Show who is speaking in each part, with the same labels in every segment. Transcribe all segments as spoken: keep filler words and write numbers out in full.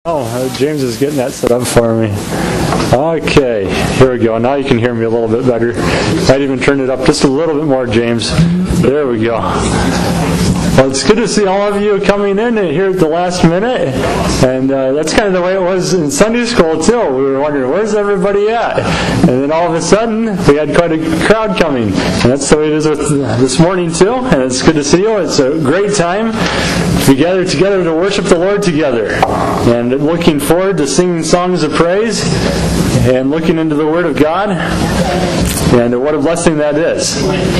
Speaker 1: Oh, uh, James is getting that set up for me. Okay, here we go. Now you can hear me a little bit better. I'd even turn it up just a little bit more, James. There we go. Well, it's good to see all of you coming in here at the last minute. And uh, that's kind of the way it was in Sunday school, too. We were wondering, where's everybody at? And then all of a sudden, we had quite a crowd coming. And that's the way it is with this morning, too. And it's good to see you. It's a great time to gather together to worship the Lord together. And looking forward to singing songs of praise and looking into the Word of God. And what a blessing that is.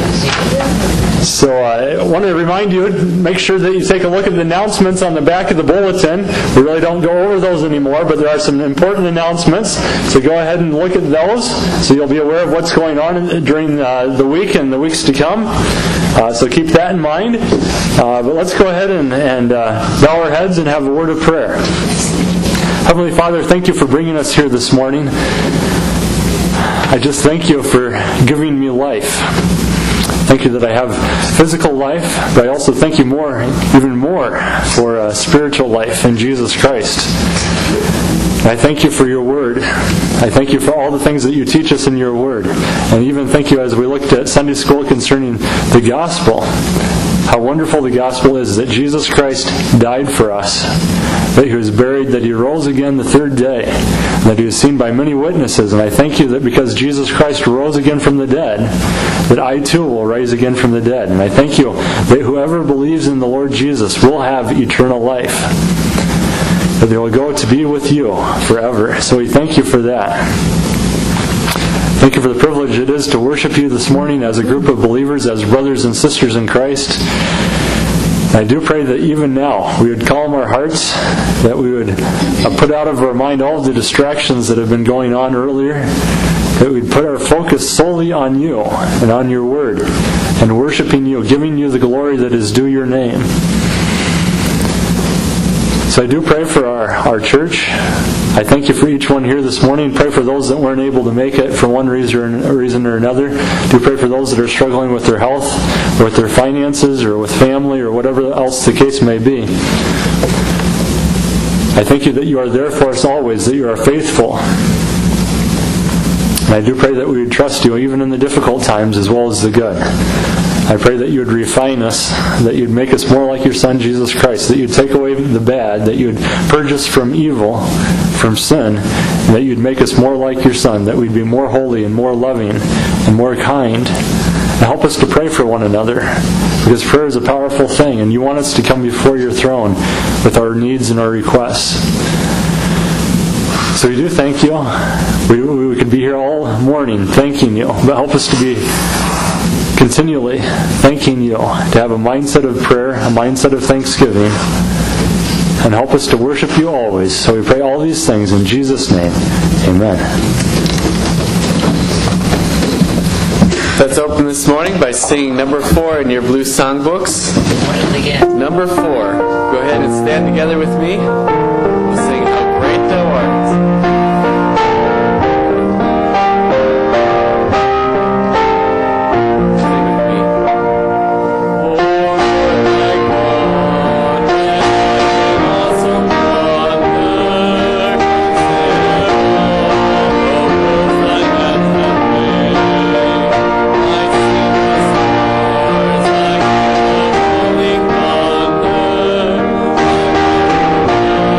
Speaker 1: So uh, I want to remind you, make sure that you take a look at the announcements on the back of the bulletin. We really don't go over those anymore, but there are some important announcements. So go ahead and look at those so you'll be aware of what's going on during uh, the week and the weeks to come. Uh, so keep that in mind. Uh, but let's go ahead and, and uh, bow our heads and have a word of prayer. Heavenly Father, thank you for bringing us here this morning. I just thank you for giving me life. Thank you that I have physical life, but I also thank you more, even more, for uh, spiritual life in Jesus Christ. I thank you for your Word. I thank you for all the things that you teach us in your Word. And even thank you as we looked at Sunday school concerning the gospel. How wonderful the gospel is that Jesus Christ died for us, that He was buried, that He rose again the third day, that He was seen by many witnesses. And I thank you that because Jesus Christ rose again from the dead, that I too will rise again from the dead. And I thank you that whoever believes in the Lord Jesus will have eternal life, that they will go to be with you forever. So we thank you for that. Thank you for the privilege it is to worship you this morning as a group of believers, as brothers and sisters in Christ. I do pray that even now we would calm our hearts, that we would put out of our mind all of the distractions that have been going on earlier, that we'd put our focus solely on you and on your Word, and worshiping you, giving you the glory that is due your name. So I do pray for our, our church. I thank you for each one here this morning. Pray for those that weren't able to make it for one reason or, reason or another. Do pray for those that are struggling with their health, or with their finances, or with family, or whatever else the case may be. I thank you that you are there for us always, that you are faithful. And I do pray that we would trust you even in the difficult times as well as the good. I pray that you would refine us, that you'd make us more like your Son, Jesus Christ, that you'd take away the bad, that you'd purge us from evil, from sin, and that you'd make us more like your Son, that we'd be more holy and more loving and more kind. And help us to pray for one another, because prayer is a powerful thing, and you want us to come before your throne with our needs and our requests. So we do thank you. We, we could be here all morning thanking you, but help us to be continually thanking you, to have a mindset of prayer, a mindset of thanksgiving, and help us to worship you always. So we pray all these things in Jesus' name. Amen.
Speaker 2: Let's open this morning by singing number four in your blue songbooks. Number four. Go ahead and stand together with me. We'll sing How Great Thou Art.
Speaker 3: Thank you.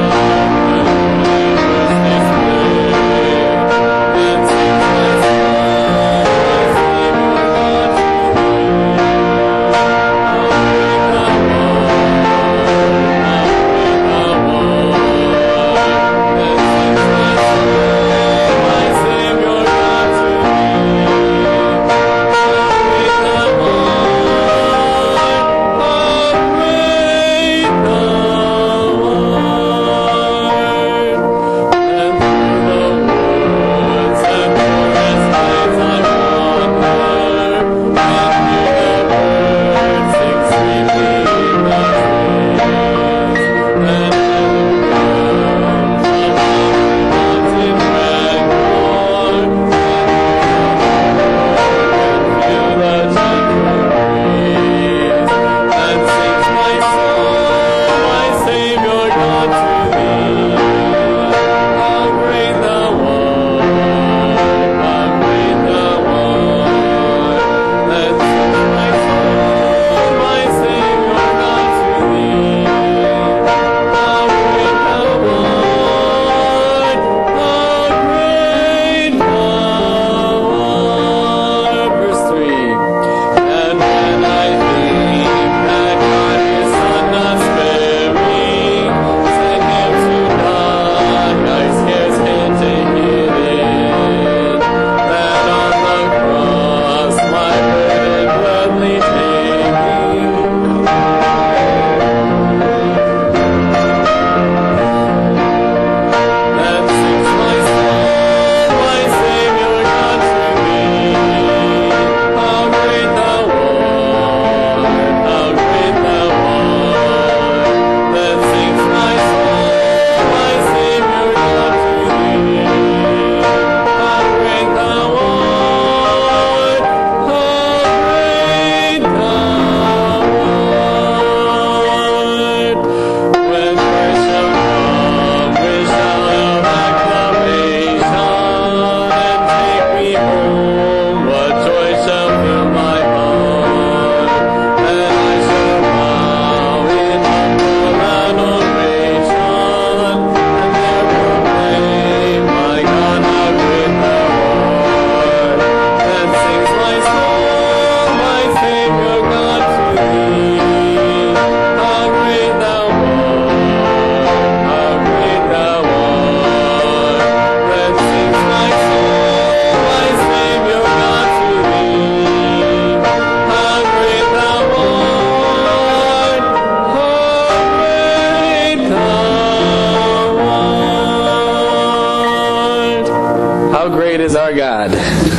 Speaker 2: is our God?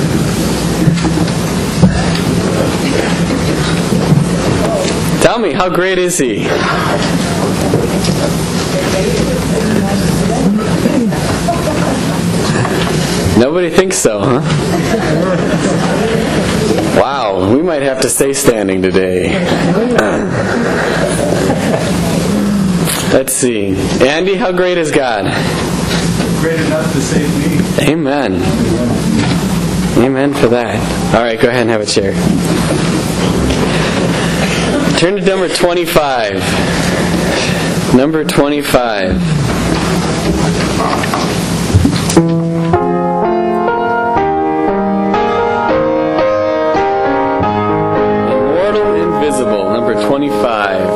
Speaker 2: Tell me, how great is He? Nobody thinks so, huh? Wow, we might have to stay standing today. Let's see. Andy, how great is God?
Speaker 3: Great enough to save me.
Speaker 2: Amen. Amen for that. All right, go ahead and have a chair. Turn to number twenty-five. Number twenty-five. Immortal, invisible. Number twenty-five.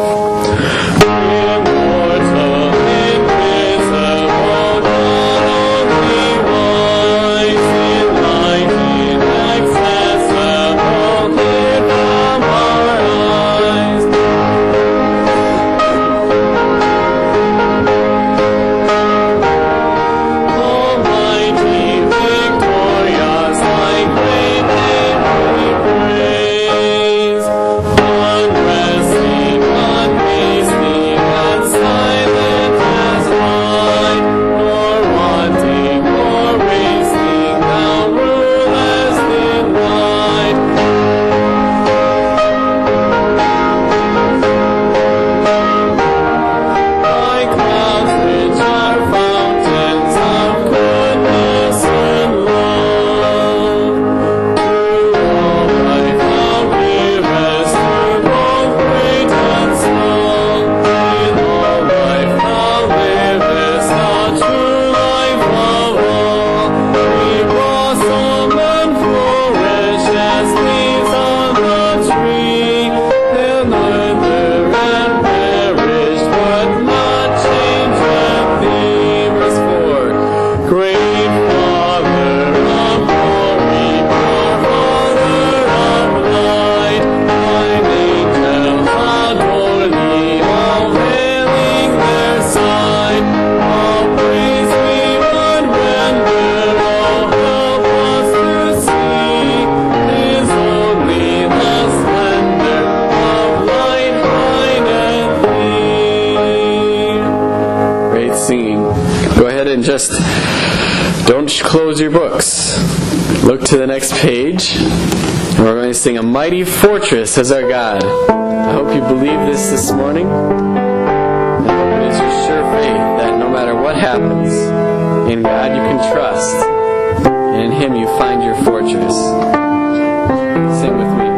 Speaker 2: Just don't close your books. Look to the next page. And we're going to sing A Mighty Fortress is Our God. I hope you believe this this morning. I hope it is your sure faith that no matter what happens, in God you can trust. And in Him you find your fortress. Sing with me.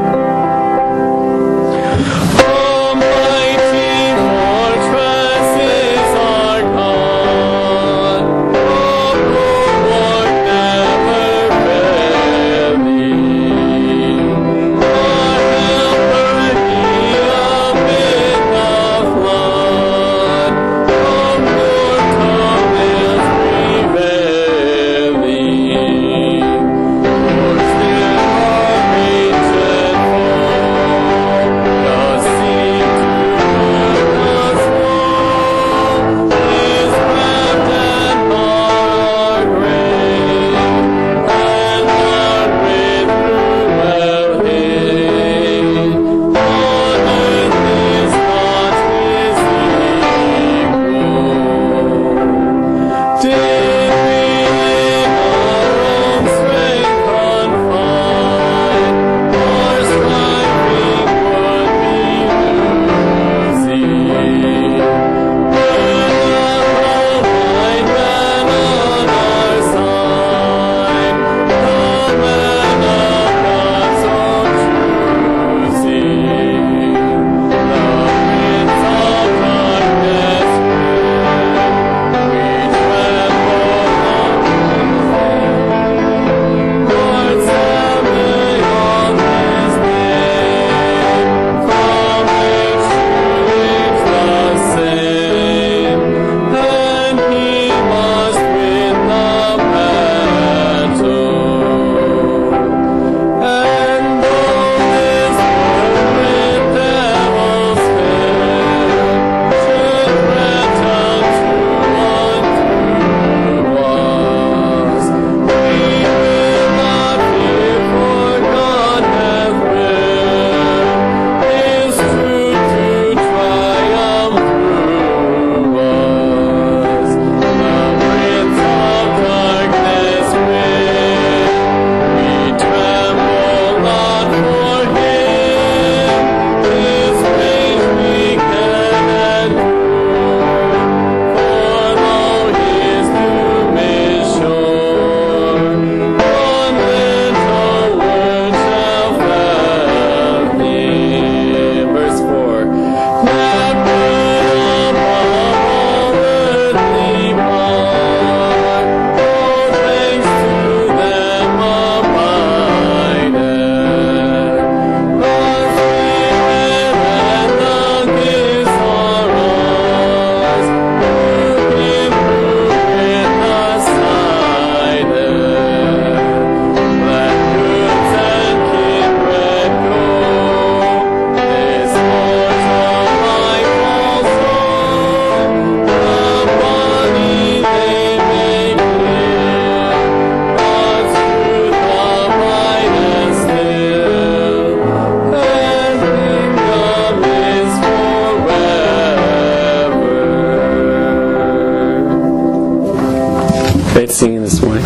Speaker 2: Great singing this morning.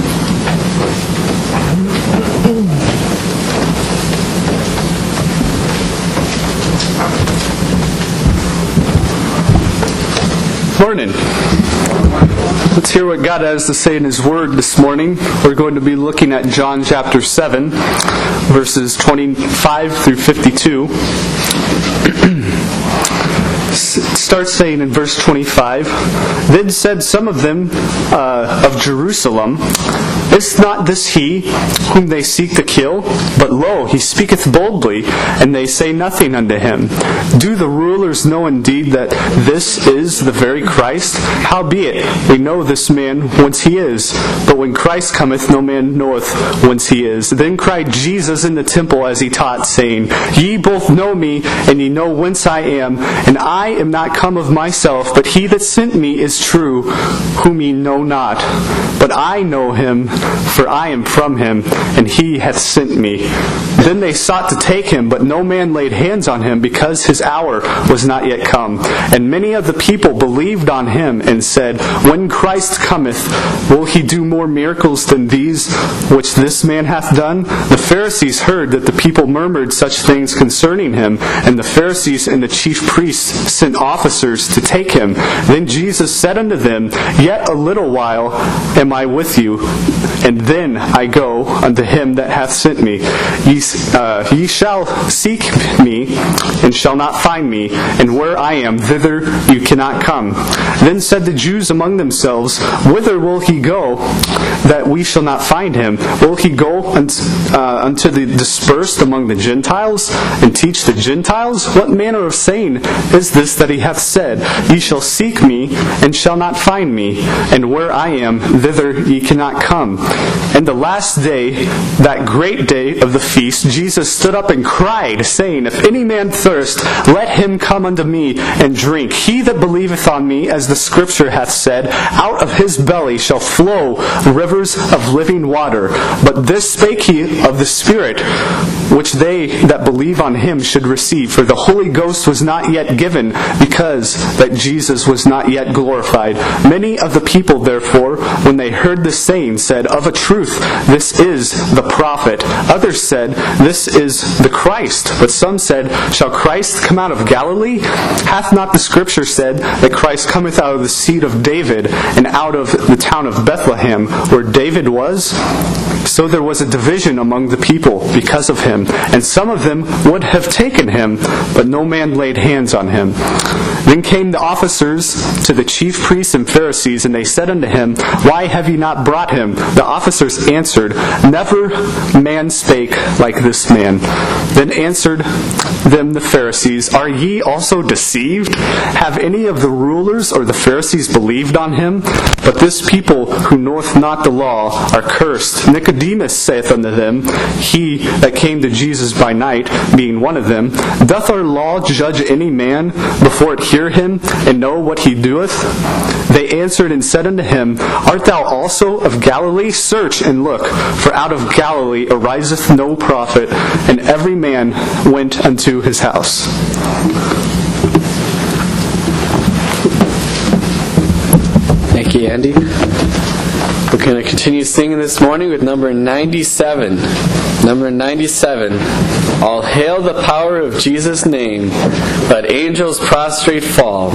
Speaker 3: Morning. Let's hear what God has to say in His Word this morning. We're going to be looking at John chapter seven, verses twenty-five through fifty-two. Starts saying in verse twenty-five, Then said some of them uh, of Jerusalem, Is not this he whom they seek to kill? But lo, he speaketh boldly, and they say nothing unto him. Do the rulers know indeed that this is the very Christ? Howbeit, we know this man whence he is, but when Christ cometh, no man knoweth whence he is. Then cried Jesus in the temple as he taught, saying, Ye both know me, and ye know whence I am, and I am not come of myself, but he that sent me is true, whom ye know not. But I know him, for I am from him, and he hath sent me. Then they sought to take him, but no man laid hands on him, because his hour was not yet come. And many of the people believed on him, and said, When Christ cometh, will he do more miracles than these which this man hath done? The Pharisees heard that the people murmured such things concerning him, and the Pharisees and the chief priests sent officers to take him. Then Jesus said unto them, Yet a little while am I with you, and then I go unto him that hath sent me. Ye, uh, ye shall seek me, and shall not find me, and where I am, thither you cannot come. Then said the Jews among themselves, Whither will he go, that we shall not find him? Will he go unto, uh, unto the dispersed among the Gentiles, and teach the Gentiles? What manner of saying is this that he hath said, Ye shall seek me, and shall not find me, and where I am, thither ye cannot come. And the last day, that great day of the feast, Jesus stood up and cried, saying, If any man thirst, let him come unto me and drink. He that believeth on me, as the Scripture hath said, out of his belly shall flow rivers of living water. But this spake he of the Spirit, which they that believe on him should receive. For the Holy Ghost was not yet given, because that Jesus was not yet glorified. Many of the people, therefore, when they heard this saying, said, Of a truth, this is the prophet. Others said, This is the Christ. But some said, Shall Christ come out of Galilee? Hath not the Scripture said that Christ cometh out of the seed of David, and out of the town of Bethlehem, where David was? So there was a division among the people because of him, and some of them would have taken him, but no man laid hands on him. Then came the officers to the chief priests and Pharisees, and they said unto him, Why have ye not brought him? The officers answered, Never man spake like this man. Then answered them the Pharisees, Are ye also deceived? Have any of the rulers or the Pharisees believed on him? But this people who knoweth not the law are cursed. Nicodemus saith unto them, he that came to Jesus by night, being one of them, Doth our law judge any man before it hear him, and know what he doeth? They answered and said unto him, Art thou also of Galilee? Search and look, for out of Galilee ariseth no prophet. And every man went unto his house.
Speaker 2: Thank you, Andy. We're going to continue singing this morning with number ninety-seven. Number ninety-seven. All hail the power of Jesus' name. Let angels prostrate fall.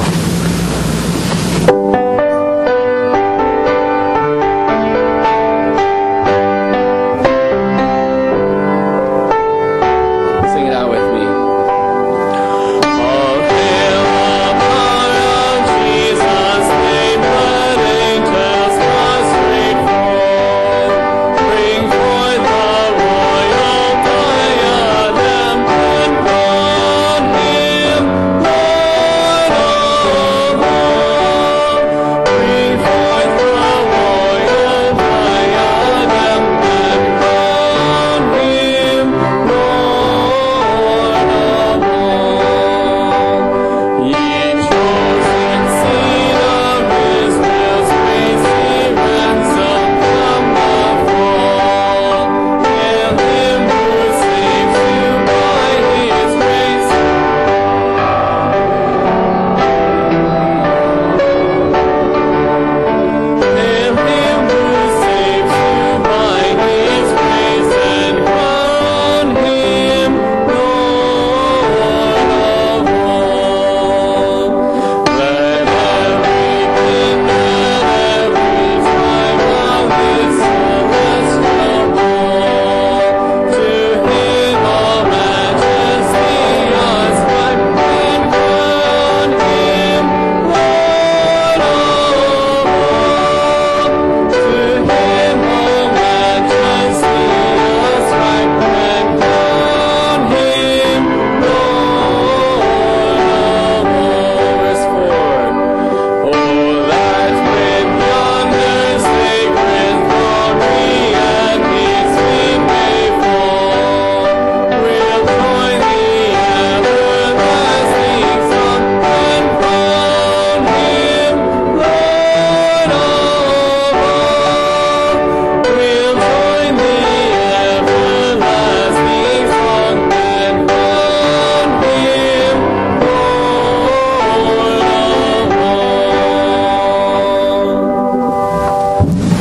Speaker 4: Oh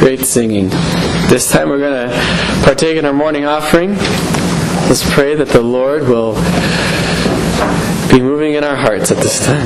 Speaker 2: Great singing. This time we're going to partake in our morning offering. Let's pray that the Lord will be moving in our hearts at this time.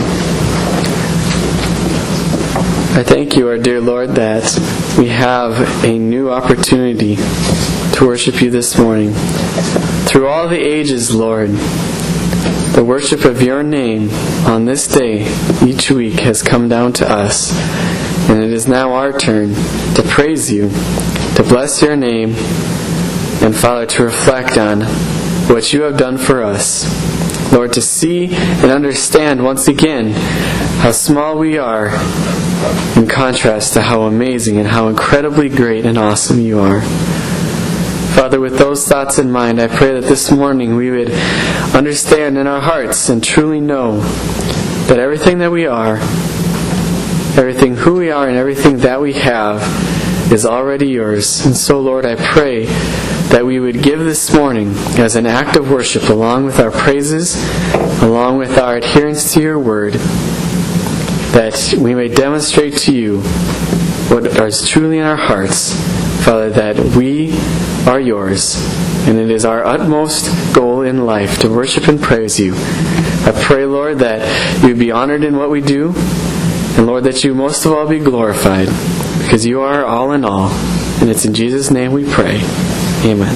Speaker 2: I thank you, our dear Lord, that we have a new opportunity to worship you this morning. Through all the ages, Lord, the worship of your name on this day each week has come down to us. And it is now our turn to praise you, to bless your name, and Father, to reflect on what you have done for us. Lord, to see and understand once again how small we are in contrast to how amazing and how incredibly great and awesome you are. Father, with those thoughts in mind, I pray that this morning we would understand in our hearts and truly know that everything that we are, everything who we are and everything that we have is already yours. And so, Lord, I pray that we would give this morning as an act of worship, along with our praises, along with our adherence to your word, that we may demonstrate to you what is truly in our hearts, Father, that we are yours, and it is our utmost goal in life to worship and praise you. I pray, Lord, that you be honored in what we do, and Lord, that you most of all be glorified, because you are all in all. And it's in Jesus' name we pray. Amen.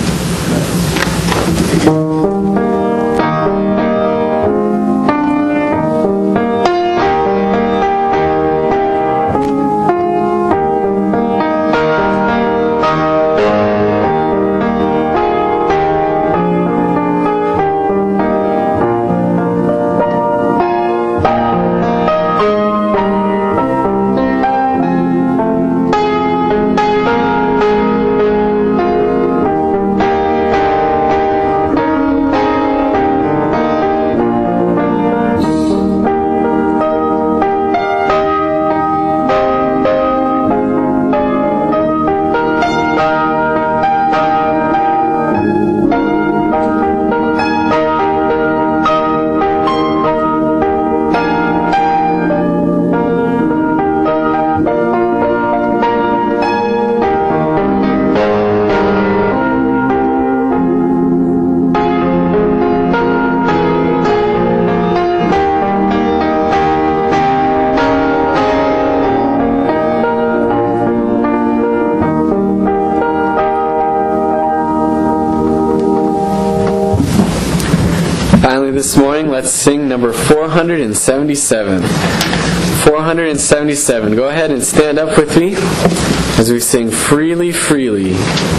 Speaker 2: This morning, let's sing number four hundred seventy-seven. four hundred seventy-seven. Go ahead and stand up with me as we sing Freely, Freely.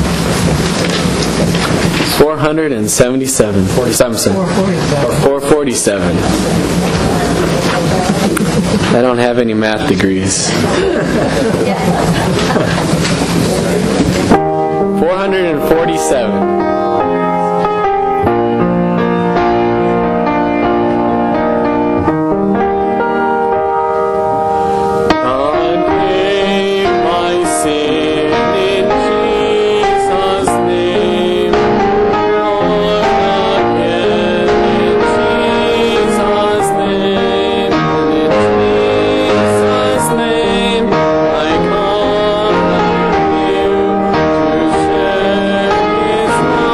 Speaker 2: four hundred seventy-seven. four forty-seven. I don't have any math degrees. four hundred forty-seven.
Speaker 4: His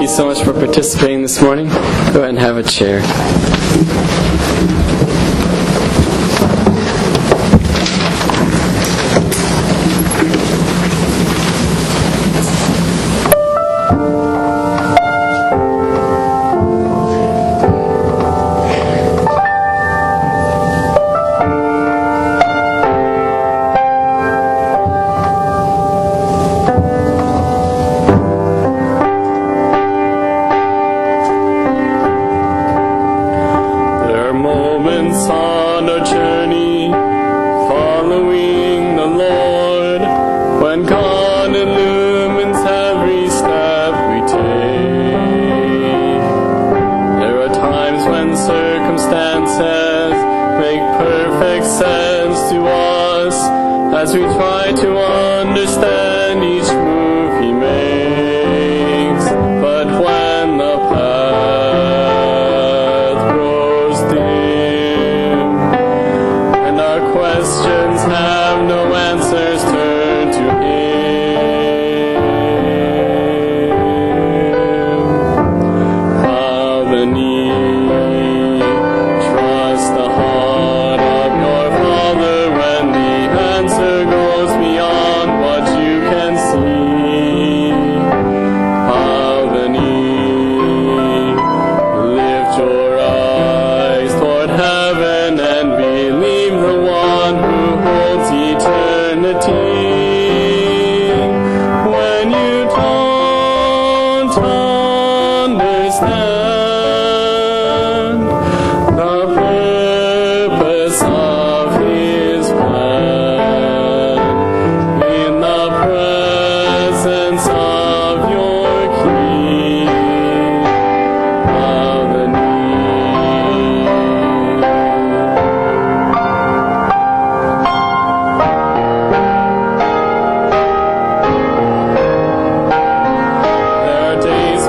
Speaker 2: you so much for participating this morning. Go ahead and have a chair.
Speaker 4: As we try to understand each move he makes, but when the path grows dim and our questions have no answers, turn to him. Bow the knee, trust the heart of your Father, and the answer goes beyond what you can see. Bow the knee, lift your eyes toward heaven and believe the one who holds eternity. When you don't understand the purpose of his plan, in the presence of your King, bow the knee. There are days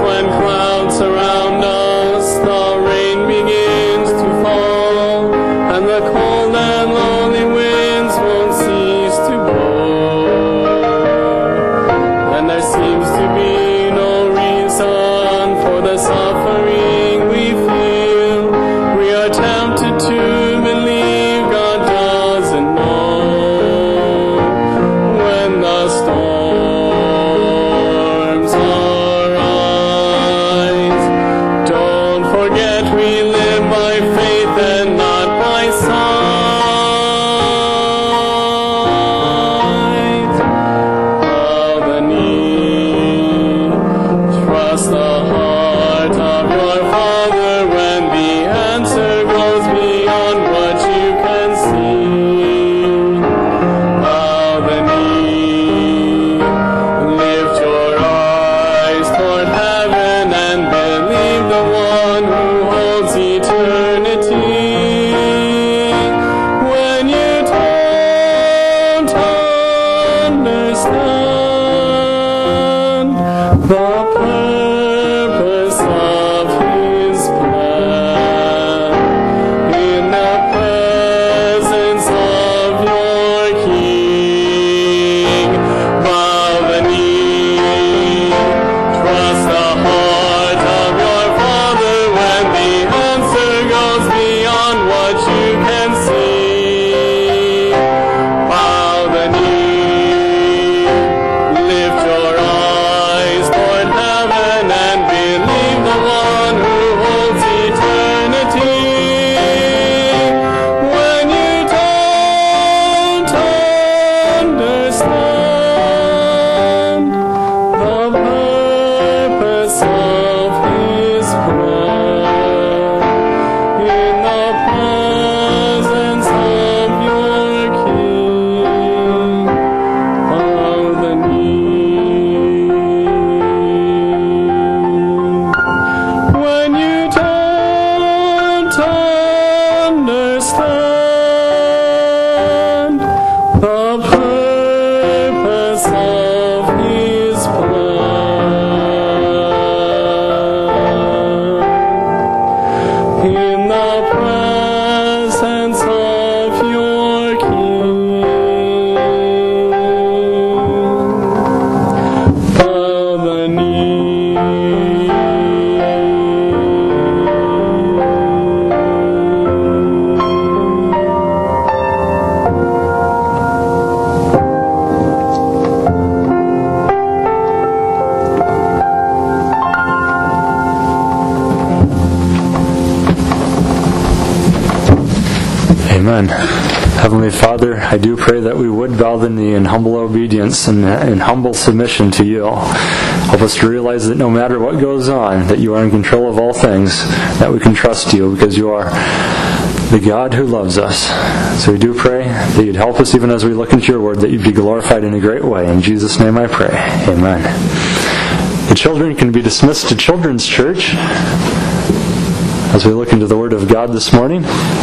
Speaker 1: Amen. Heavenly Father, I do pray that we would bow the knee in humble obedience and in humble submission to you. Help us to realize that no matter what goes on, that you are in control of all things, that we can trust you because you are the God who loves us. So we do pray that you'd help us even as we look into your word, that you'd be glorified in a great way. In Jesus' name I pray. Amen. The children can be dismissed to Children's Church as we look into the Word of God this morning.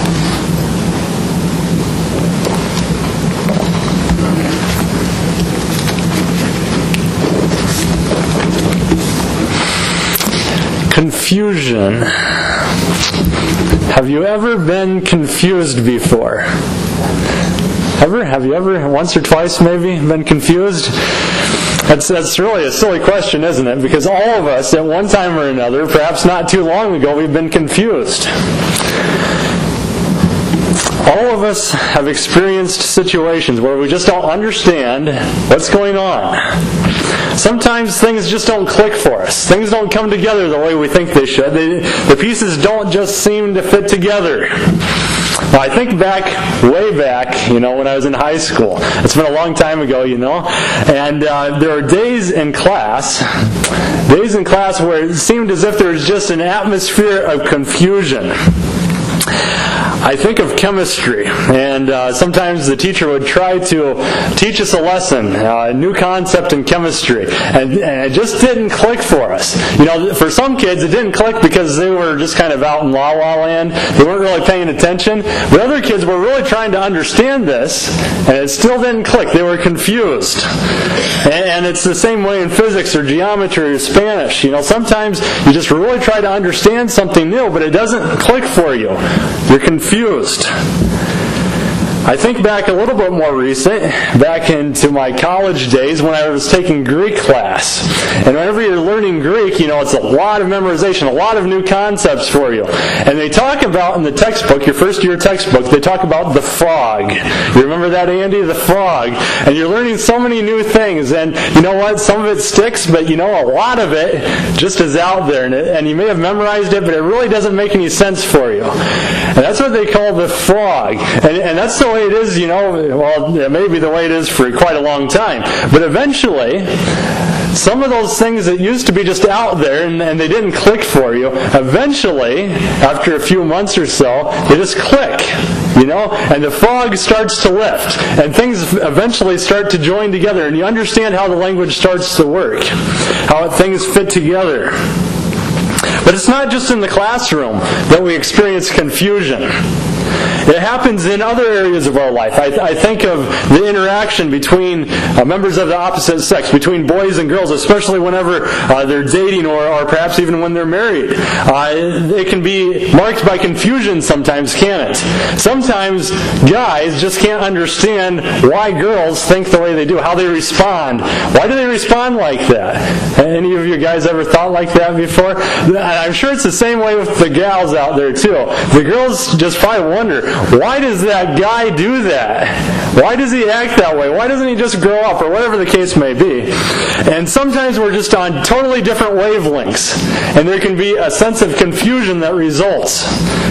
Speaker 1: Confusion. Have you ever been confused before? Ever? Have you ever, once or twice maybe, been confused? That's, that's really a silly question, isn't it? Because all of us, at one time or another, perhaps not too long ago, we've been confused. All of us have experienced situations where we just don't understand what's going on. Sometimes things just don't click for us. Things don't come together the way we think they should. They, the pieces don't just seem to fit together. Well, I think back, way back, you know, when I was in high school. It's been a long time ago, you know. And uh, there were days in class, days in class where it seemed as if there was just an atmosphere of confusion. I think of chemistry, and uh, sometimes the teacher would try to teach us a lesson, uh, a new concept in chemistry, and, and it just didn't click for us. You know, for some kids it didn't click because they were just kind of out in la la land. They weren't really paying attention. But other kids were really trying to understand this, and it still didn't click. They were confused. And, and it's the same way in physics or geometry or Spanish. You know, sometimes you just really try to understand something new, but it doesn't click for you. You're confused. I think back a little bit more recent, back into my college days when I was taking Greek class. And whenever you're learning Greek, you know, it's a lot of memorization, a lot of new concepts for you. And they talk about in the textbook, your first year textbook, they talk about the frog. You remember that, Andy? The frog. And you're learning so many new things. And you know what? Some of it sticks, but you know, a lot of it just is out there. And, it, and you may have memorized it, but it really doesn't make any sense for you. And that's what they call the frog. And, and that's the way it is, you know, well, it may be the way it is for quite a long time. But eventually, some of those things that used to be just out there and, and they didn't click for you, eventually, after a few months or so, they just click, you know, and the fog starts to lift, and things eventually start to join together, and you understand how the language starts to work, how things fit together. But it's not just in the classroom that we experience confusion. It happens in other areas of our life. I, I think of the interaction between uh, members of the opposite sex, between boys and girls, especially whenever uh, they're dating or, or perhaps even when they're married. Uh, it can be marked by confusion sometimes, can't it? Sometimes guys just can't understand why girls think the way they do, how they respond. Why do they respond like that? Any of you guys ever thought like that before? I'm sure it's the same way with the gals out there too. The girls just probably wonder, why does that guy do that? Why does he act that way? Why doesn't he just grow up? Or whatever the case may be. And sometimes we're just on totally different wavelengths. And there can be a sense of confusion that results.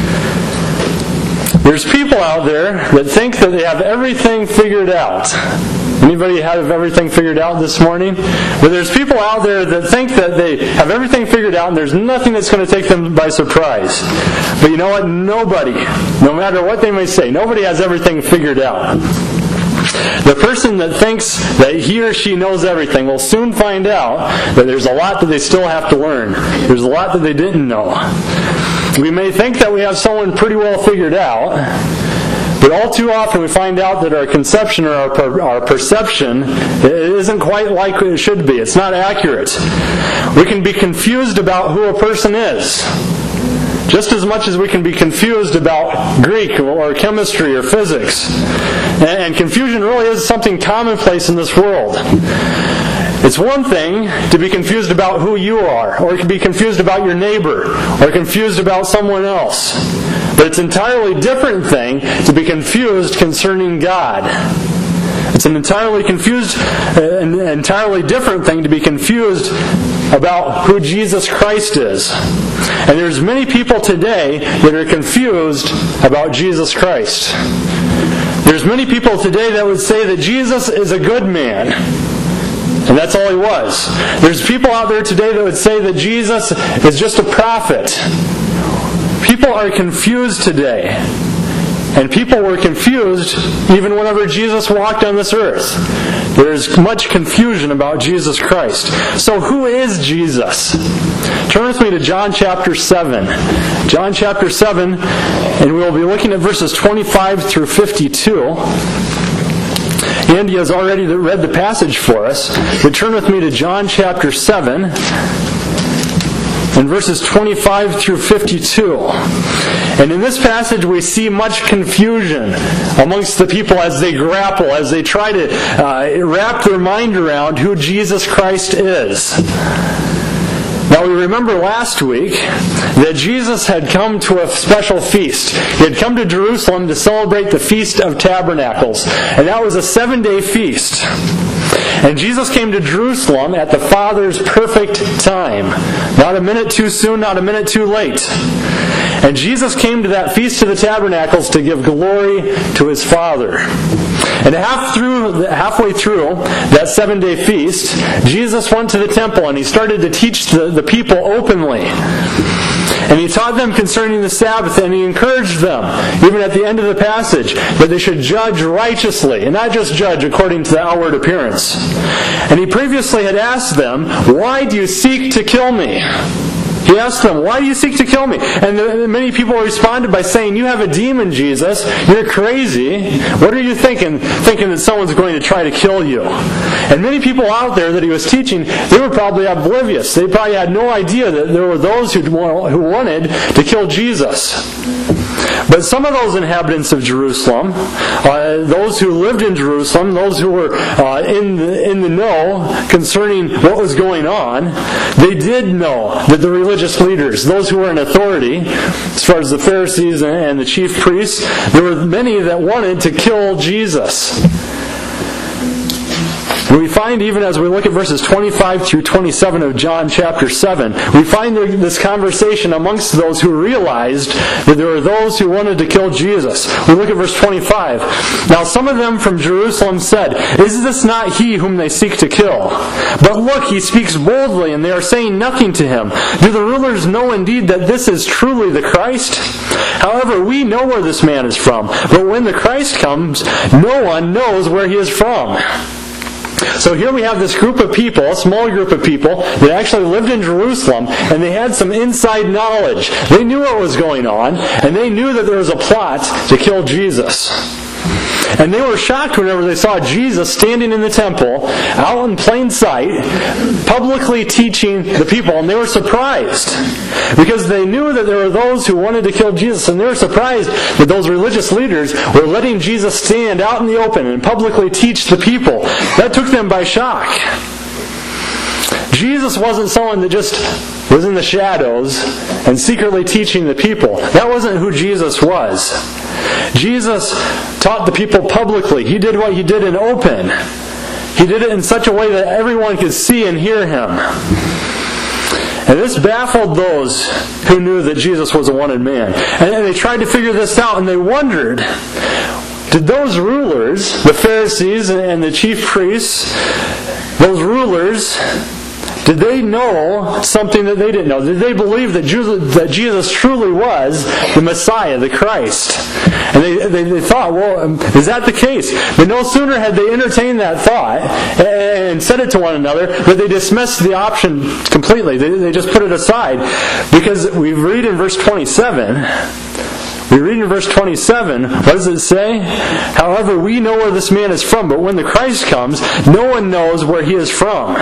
Speaker 1: There's people out there that think that they have everything figured out. Anybody have everything figured out this morning? But there's people out there that think that they have everything figured out and there's nothing that's going to take them by surprise. But you know what? Nobody, no matter what they may say, nobody has everything figured out. The person that thinks that he or she knows everything will soon find out that there's a lot that they still have to learn. There's a lot that they didn't know. We may think that we have someone pretty well figured out, but all too often we find out that our conception or our, per, our perception it isn't quite like it should be. It's not accurate. We can be confused about who a person is, just as much as we can be confused about Greek or chemistry or physics. And, and confusion really is something commonplace in this world. It's one thing to be confused about who you are, or to be confused about your neighbor, or confused about someone else. But it's an entirely different thing to be confused concerning God. It's an entirely confused, an entirely different thing to be confused about who Jesus Christ is. And there's many people today that are confused about Jesus Christ. There's many people today that would say that Jesus is a good man. And that's all he was. There's people out there today that would say that Jesus is just a prophet. People are confused today. And people were confused even whenever Jesus walked on this earth. There's much confusion about Jesus Christ. So who is Jesus? Turn with me to John chapter seven. John chapter seven, and we'll be looking at verses twenty-five through fifty-two. Andy has already read the passage for us. But turn with me to John chapter seven, and verses twenty-five through fifty-two. And in this passage we see much confusion amongst the people as they grapple, as they try to uh, wrap their mind around who Jesus Christ is. Now we remember last week that Jesus had come to a special feast. He had come to Jerusalem to celebrate the Feast of Tabernacles. And that was a seven-day feast. And Jesus came to Jerusalem at the Father's perfect time. Not a minute too soon, not a minute too late. And Jesus came to that Feast of the Tabernacles to give glory to His Father. And half through, halfway through that seven-day feast, Jesus went to the temple and He started to teach the, the people openly. And He taught them concerning the Sabbath, and He encouraged them, even at the end of the passage, that they should judge righteously, and not just judge according to the outward appearance. And He previously had asked them, "Why do you seek to kill me?" He asked them, "Why do you seek to kill me?" And the, many people responded by saying, "You have a demon, Jesus. You're crazy. What are you thinking? Thinking that someone's going to try to kill you?" And many people out there that He was teaching, they were probably oblivious. They probably had no idea that there were those who who wanted to kill Jesus. But some of those inhabitants of Jerusalem, uh, those who lived in Jerusalem, those who were uh, in the, in the know concerning what was going on, they did know that the religious leaders, those who were in authority, as far as the Pharisees and the chief priests, there were many that wanted to kill Jesus. We find, even as we look at verses twenty-five through twenty-seven of John chapter seven, we find this conversation amongst those who realized that there were those who wanted to kill Jesus. We look at verse twenty-five. "Now some of them from Jerusalem said, 'Is this not He whom they seek to kill? But look, He speaks boldly, and they are saying nothing to Him. Do the rulers know indeed that this is truly the Christ? However, we know where this man is from, but when the Christ comes, no one knows where He is from.'" So here we have this group of people, a small group of people, that actually lived in Jerusalem, and they had some inside knowledge. They knew what was going on, and they knew that there was a plot to kill Jesus. And they were shocked whenever they saw Jesus standing in the temple, out in plain sight, publicly teaching the people. And they were surprised, because they knew that there were those who wanted to kill Jesus. And they were surprised that those religious leaders were letting Jesus stand out in the open and publicly teach the people. That took them by shock. Jesus wasn't someone that just was in the shadows and secretly teaching the people. That wasn't who Jesus was. Jesus taught the people publicly. He did what He did in open. He did it in such a way that everyone could see and hear Him. And this baffled those who knew that Jesus was a wanted man. And they tried to figure this out, and they wondered, did those rulers, the Pharisees and the chief priests, those rulers, did they know something that they didn't know? Did they believe that Jesus, that Jesus truly was the Messiah, the Christ? And they, they, they thought, well, is that the case? But no sooner had they entertained that thought and said it to one another, that they dismissed the option completely. They, they just put it aside. Because we read in verse twenty-seven, we read in verse twenty-seven, what does it say? "However, we know where this man is from, but when the Christ comes, no one knows where He is from."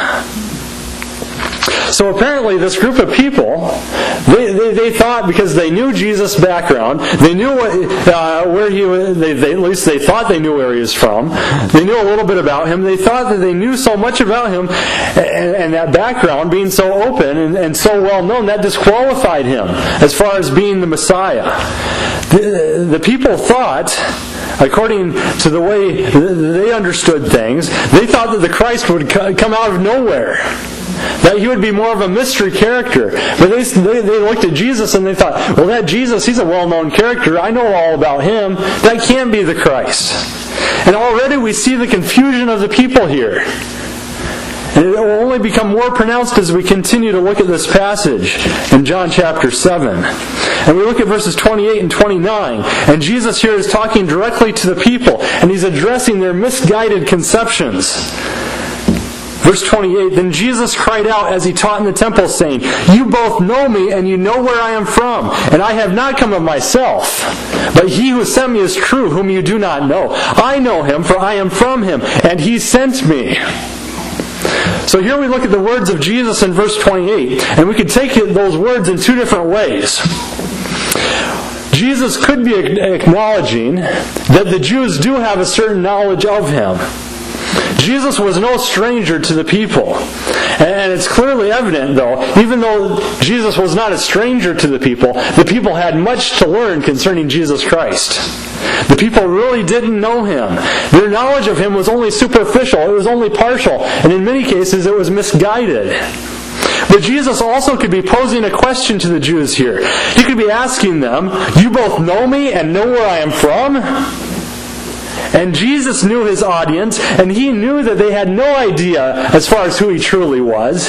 Speaker 1: So apparently this group of people, they, they, they thought, because they knew Jesus' background, they knew what, uh, where he was, they, they, at least they thought they knew where he was from, they knew a little bit about him, they thought that they knew so much about him, and, and that background being so open and, and so well known, that disqualified him as far as being the Messiah. The, the people thought, according to the way they understood things, they thought that the Christ would come out of nowhere, that he would be more of a mystery character. But they, they, they looked at Jesus and they thought, well, that Jesus, he's a well-known character. I know all about him. That can't be the Christ. And already we see the confusion of the people here. And it will only become more pronounced as we continue to look at this passage in John chapter seven. And we look at verses twenty-eight and twenty-nine. And Jesus here is talking directly to the people. And he's addressing their misguided conceptions. Verse twenty-eight, then Jesus cried out as he taught in the temple, saying, you both know me, and you know where I am from. And I have not come of myself, but he who sent me is true, whom you do not know. I know him, for I am from him, and he sent me. So here we look at the words of Jesus in verse twenty-eight, and we could take those words in two different ways. Jesus could be acknowledging that the Jews do have a certain knowledge of him. Jesus was no stranger to the people. And it's clearly evident, though, even though Jesus was not a stranger to the people, the people had much to learn concerning Jesus Christ. The people really didn't know him. Their knowledge of him was only superficial. It was only partial. And in many cases, it was misguided. But Jesus also could be posing a question to the Jews here. He could be asking them, you both know me and know where I am from? And Jesus knew his audience, and he knew that they had no idea as far as who he truly was.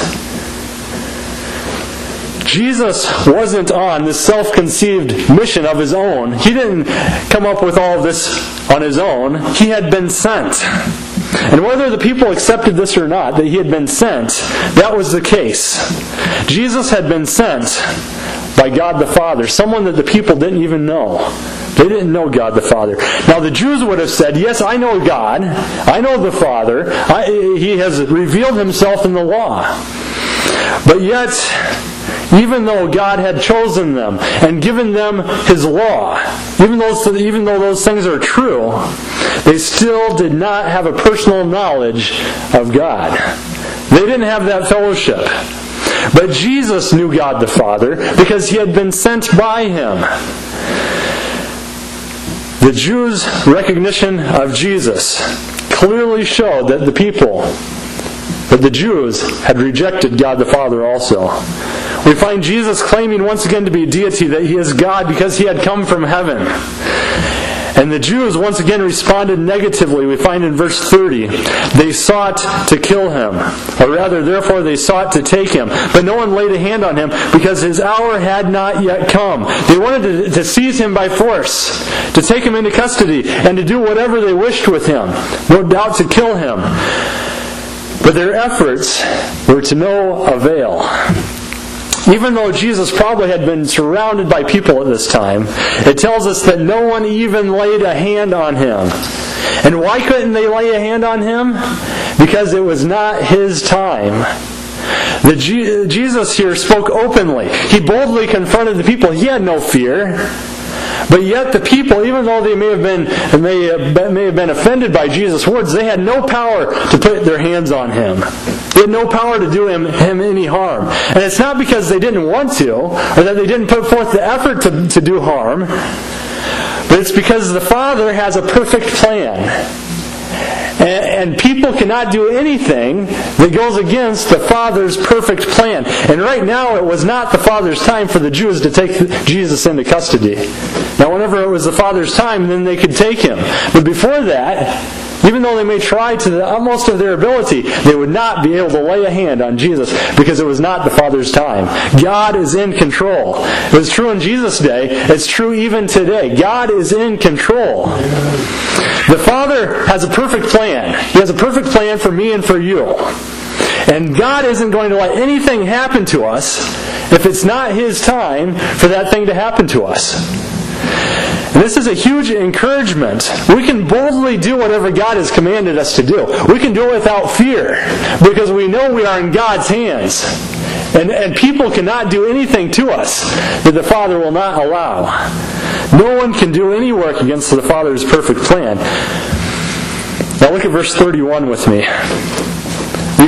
Speaker 1: Jesus wasn't on this self-conceived mission of his own. He didn't come up with all of this on his own. He had been sent. And whether the people accepted this or not, that he had been sent, that was the case. Jesus had been sent by God the Father, someone that the people didn't even know. They didn't know God the Father. Now the Jews would have said, yes, I know God. I know the Father. I, he has revealed himself in the law. But yet, even though God had chosen them and given them his law, even though, even though those things are true, they still did not have a personal knowledge of God. They didn't have that fellowship. But Jesus knew God the Father because he had been sent by him. The Jews' recognition of Jesus clearly showed that the people, that the Jews, had rejected God the Father also. We find Jesus claiming once again to be deity, that he is God because he had come from heaven. And the Jews once again responded negatively. We find in verse thirty, they sought to kill him. Or rather, therefore, they sought to take him. But no one laid a hand on him because his hour had not yet come. They wanted to, to seize him by force, to take him into custody, and to do whatever they wished with him. No doubt to kill him. But their efforts were to no avail. Even though Jesus probably had been surrounded by people at this time, it tells us that no one even laid a hand on him. And why couldn't they lay a hand on him? Because it was not his time. The G- Jesus here spoke openly. He boldly confronted the people. He had no fear. But yet the people, even though they may have been may have, may have been offended by Jesus' words, they had no power to put their hands on him. They had no power to do him, him any harm. And it's not because they didn't want to, or that they didn't put forth the effort to, to do harm, but it's because the Father has a perfect plan. And people cannot do anything that goes against the Father's perfect plan. And right now it was not the Father's time for the Jews to take Jesus into custody. Now whenever it was the Father's time, then they could take him. But before that, even though they may try to the utmost of their ability, they would not be able to lay a hand on Jesus because it was not the Father's time. God is in control. It was true in Jesus' day. It's true even today. God is in control. The Father has a perfect plan. He has a perfect plan for me and for you. And God isn't going to let anything happen to us if it's not his time for that thing to happen to us. And this is a huge encouragement. We can boldly do whatever God has commanded us to do. We can do it without fear because we know we are in God's hands. And, and people cannot do anything to us that the Father will not allow. No one can do any work against the Father's perfect plan. Now look at verse thirty-one with me. We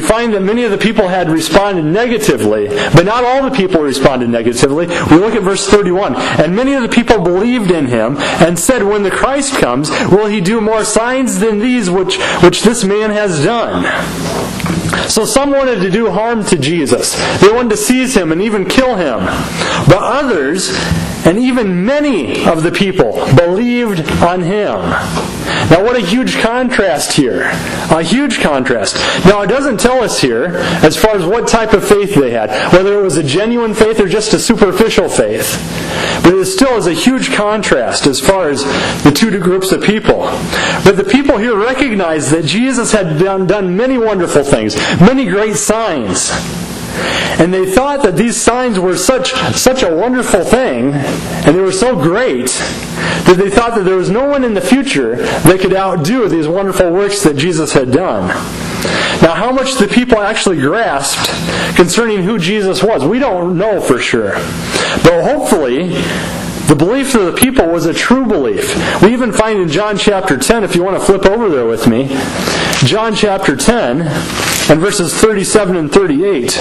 Speaker 1: find that many of the people had responded negatively, but not all the people responded negatively. We look at verse thirty-one. And many of the people believed in him and said, when the Christ comes, will he do more signs than these which, which this man has done? So some wanted to do harm to Jesus. They wanted to seize him and even kill him. But others, and even many of the people, believed on him. Now what a huge contrast here. A huge contrast. Now it doesn't tell us here as far as what type of faith they had. Whether it was a genuine faith or just a superficial faith. But it still is a huge contrast as far as the two groups of people. But the people here recognized that Jesus had done, done many wonderful things. Many great signs. And they thought that these signs were such such a wonderful thing, and they were so great, that they thought that there was no one in the future that could outdo these wonderful works that Jesus had done. Now, how much the people actually grasped concerning who Jesus was, we don't know for sure. But hopefully, the belief of the people was a true belief. We even find in John chapter ten, if you want to flip over there with me, John chapter ten, and verses thirty-seven and thirty-eight,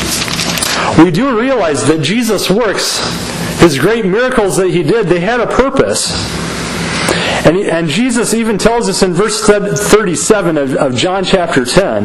Speaker 1: we do realize that Jesus' works, his great miracles that he did, they had a purpose. And, he, and Jesus even tells us in verse thirty-seven of, of John chapter ten,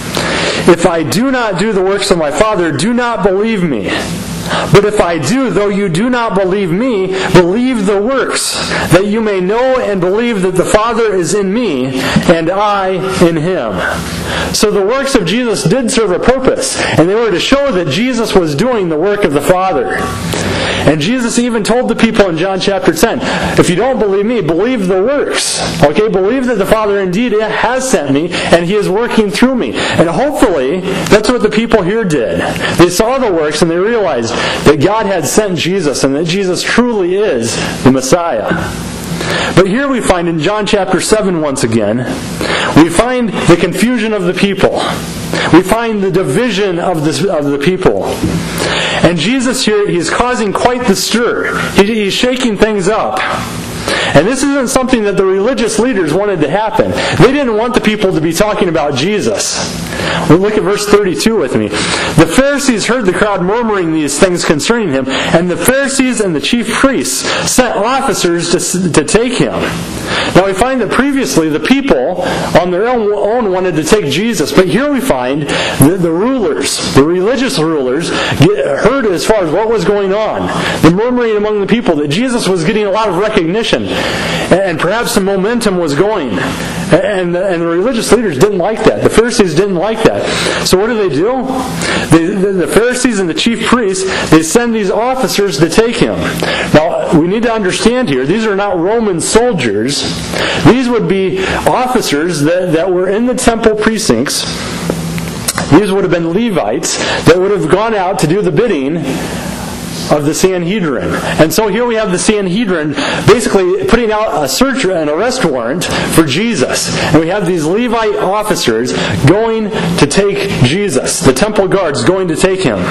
Speaker 1: if I do not do the works of my Father, do not believe me. But if I do, though you do not believe me, believe the works, that you may know and believe that the Father is in me, and I in him. So the works of Jesus did serve a purpose, and they were to show that Jesus was doing the work of the Father. And Jesus even told the people in John chapter ten, if you don't believe me, believe the works. Okay, believe that the Father indeed has sent me, and he is working through me. And hopefully, that's what the people here did. They saw the works, and they realized that God had sent Jesus, and that Jesus truly is the Messiah. But here we find in John chapter seven once again, we find the confusion of the people. We find the division of the, of the people. And Jesus here, he's causing quite the stir. He, he's shaking things up. And this isn't something that the religious leaders wanted to happen. They didn't want the people to be talking about Jesus. We'll look at verse thirty-two with me. The Pharisees heard the crowd murmuring these things concerning him, and the Pharisees and the chief priests sent officers to, to take him. Now we find that previously the people on their own, own wanted to take Jesus, but here we find the, the rulers, the religious rulers, get, heard as far as what was going on. The murmuring among the people that Jesus was getting a lot of recognition, and perhaps some momentum was going. And the, and the religious leaders didn't like that. The Pharisees didn't like that. So what do they do? They, the, the Pharisees and the chief priests, they send these officers to take him. Now, we need to understand here, these are not Roman soldiers. These would be officers that, that were in the temple precincts. These would have been Levites that would have gone out to do the bidding of the Sanhedrin. And so here we have the Sanhedrin basically putting out a search and arrest warrant for Jesus. And we have these Levite officers going to take Jesus. The temple guards going to take him.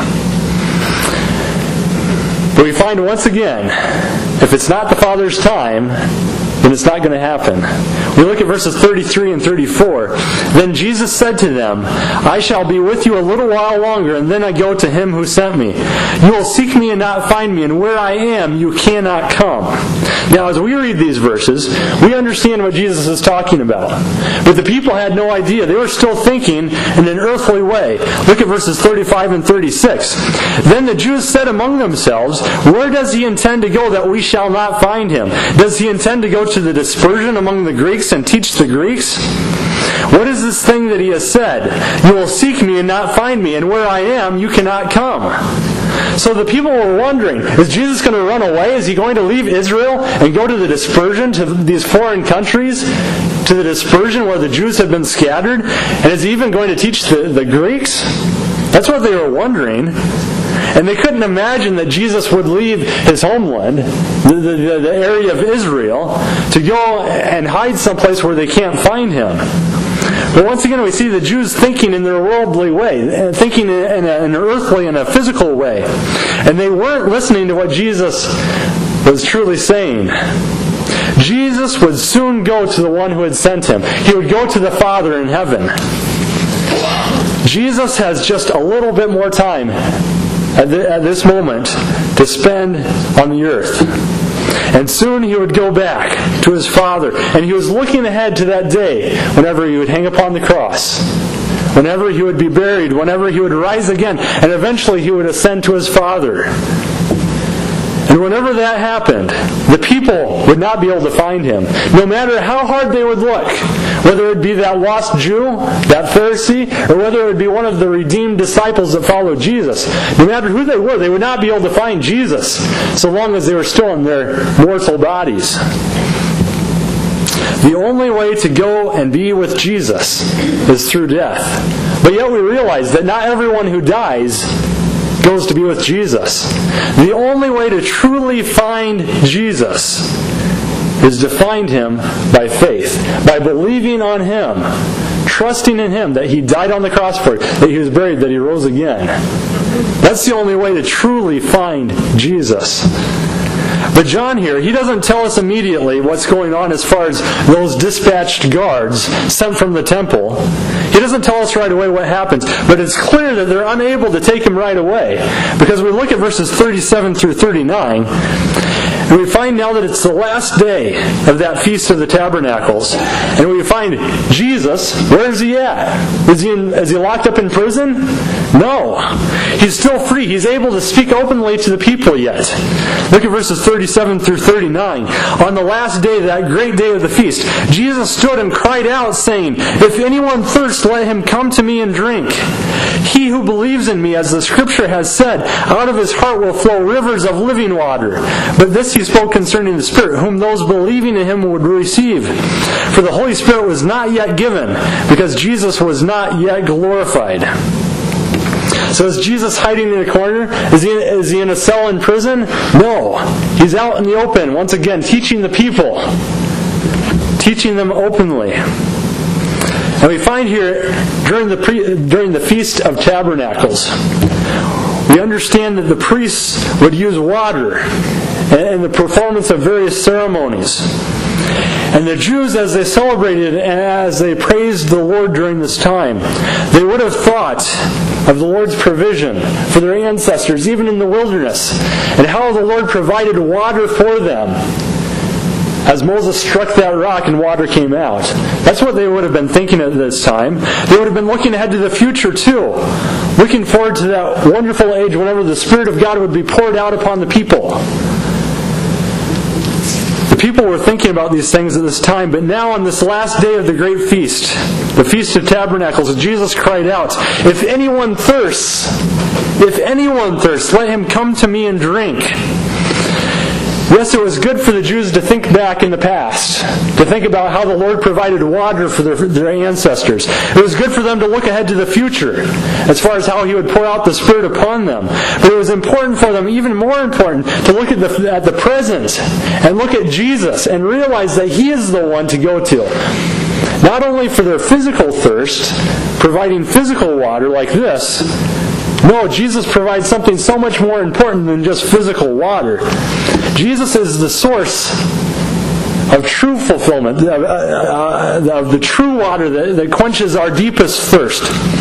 Speaker 1: But we find once again, if it's not the Father's time, then it's not going to happen. We look at verses thirty-three and thirty-four. Then Jesus said to them, I shall be with you a little while longer, and then I go to him who sent me. You will seek me and not find me, and where I am you cannot come. Now as we read these verses, we understand what Jesus is talking about. But the people had no idea. They were still thinking in an earthly way. Look at verses thirty-five and thirty-six. Then the Jews said among themselves, where does he intend to go that we shall not find him? Does he intend to go to the dispersion among the Greeks and teach the Greeks? What is this thing that he has said? You will seek me and not find me, and where I am you cannot come. So the people were wondering, is Jesus going to run away? Is he going to leave Israel and go to the dispersion, to these foreign countries, to the dispersion where the Jews have been scattered? And is he even going to teach the, the Greeks? That's what they were wondering. And they couldn't imagine that Jesus would leave his homeland, the, the, the area of Israel, to go and hide someplace where they can't find him. But once again, we see the Jews thinking in their worldly way, thinking in an earthly and a physical way. And they weren't listening to what Jesus was truly saying. Jesus would soon go to the one who had sent him. He would go to the Father in heaven. Jesus has just a little bit more time at, the, at this moment to spend on the earth. And soon he would go back to his Father. And he was looking ahead to that day whenever he would hang upon the cross, whenever he would be buried, whenever he would rise again, and eventually he would ascend to his Father. And whenever that happened, the people would not be able to find him. No matter how hard they would look, whether it be that lost Jew, that Pharisee, or whether it would be one of the redeemed disciples that followed Jesus, no matter who they were, they would not be able to find Jesus so long as they were still in their mortal bodies. The only way to go and be with Jesus is through death. But yet we realize that not everyone who dies goes to be with Jesus. The only way to truly find Jesus is to find Him by faith, by believing on Him, trusting in Him that He died on the cross for you, that He was buried, that He rose again. That's the only way to truly find Jesus. But John here, he doesn't tell us immediately what's going on as far as those dispatched guards sent from the temple. He doesn't tell us right away what happens, but it's clear that they're unable to take him right away. Because we look at verses thirty-seven through thirty-nine, and we find now that it's the last day of that Feast of the Tabernacles, and we find Jesus, where is he at? Is he, in, is he locked up in prison? No. He's still free. He's able to speak openly to the people yet. Look at verses thirty-seven through thirty-nine. On the last day, that great day of the feast, Jesus stood and cried out, saying, "If anyone thirsts, let him come to me and drink. He who believes in me, as the Scripture has said, out of his heart will flow rivers of living water." But this he spoke concerning the Spirit, whom those believing in him would receive. For the Holy Spirit was not yet given, because Jesus was not yet glorified. So is Jesus hiding in a corner? Is he, is he in a cell in prison? No. He's out in the open, once again, teaching the people. Teaching them openly. And we find here, during the, pre, during the Feast of Tabernacles, we understand that the priests would use water in the performance of various ceremonies. And the Jews, as they celebrated and as they praised the Lord during this time, they would have thought of the Lord's provision for their ancestors, even in the wilderness, and how the Lord provided water for them as Moses struck that rock and water came out. That's what they would have been thinking at this time. They would have been looking ahead to the future too, looking forward to that wonderful age whenever the Spirit of God would be poured out upon the people. The people were thinking about these things at this time, but now on this last day of the great feast, the Feast of Tabernacles, Jesus cried out, "If anyone thirsts, if anyone thirsts, let him come to me and drink." Yes, it was good for the Jews to think back in the past, to think about how the Lord provided water for their, their ancestors. It was good for them to look ahead to the future, as far as how He would pour out the Spirit upon them. But it was important for them, even more important, to look at the, at the present and look at Jesus and realize that He is the one to go to. Not only for their physical thirst, providing physical water like this. No, Jesus provides something so much more important than just physical water. Jesus is the source of true fulfillment, of, uh, of the true water that, that quenches our deepest thirst.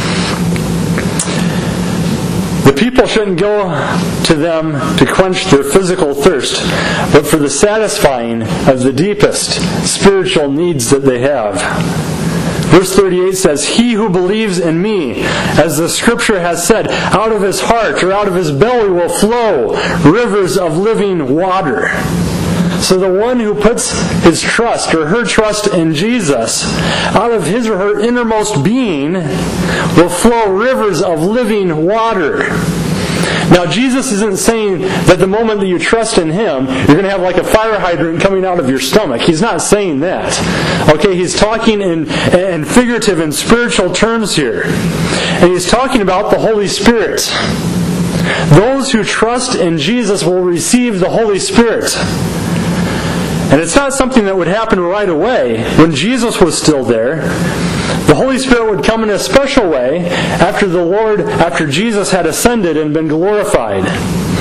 Speaker 1: The people shouldn't go to them to quench their physical thirst, but for the satisfying of the deepest spiritual needs that they have. Verse thirty-eight says, "He who believes in me, as the Scripture has said, out of his heart or out of his belly will flow rivers of living water." So the one who puts his trust or her trust in Jesus, out of his or her innermost being will flow rivers of living water. Now, Jesus isn't saying that the moment that you trust in Him, you're going to have like a fire hydrant coming out of your stomach. He's not saying that. Okay, He's talking in, in figurative and spiritual terms here. And He's talking about the Holy Spirit. Those who trust in Jesus will receive the Holy Spirit. And it's not something that would happen right away. When Jesus was still there, the Holy Spirit would come in a special way after the Lord, after Jesus had ascended and been glorified.